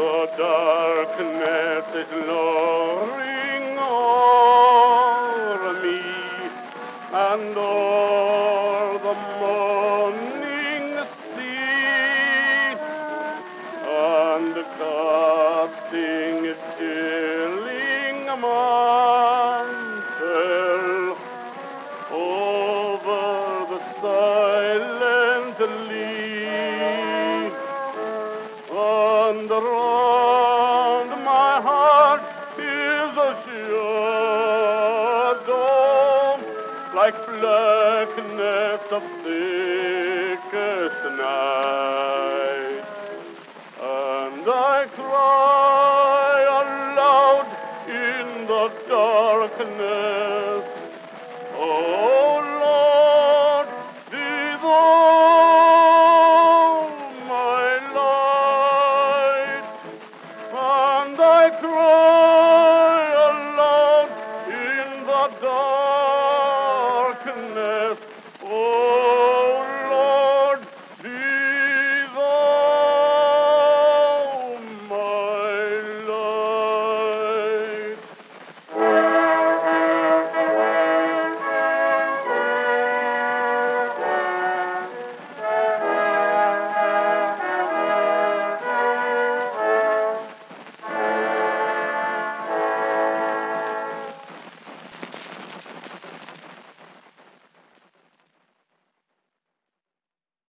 The darkness is lowering o'er me, and o'er the morning sea, and casting its chilling mantle over the silent lea, and around my heart is a shadow like blackness of thickest night, and I cry aloud in the darkness, oh Lord, be thou my light, and I cry